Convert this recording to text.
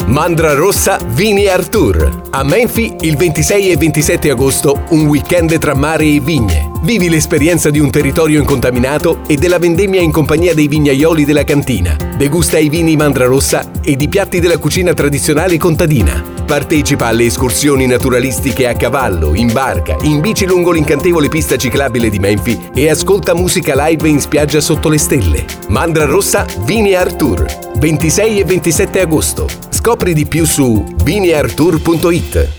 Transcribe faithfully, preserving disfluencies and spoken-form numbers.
Mandra Rossa Vini Art Tour. A Menfi il ventisei e ventisette agosto, un weekend tra mare e vigne. Vivi l'esperienza di un territorio incontaminato e della vendemmia in compagnia dei vignaioli della cantina. Degusta i vini Mandra Rossa e di piatti della cucina tradizionale contadina. Partecipa alle escursioni naturalistiche a cavallo, in barca, in bici lungo l'incantevole pista ciclabile di Menfi e ascolta musica live in spiaggia sotto le stelle. Mandra Rossa Vini Art Tour, ventisei e ventisette agosto. Scopri di più su vini art tour punto it.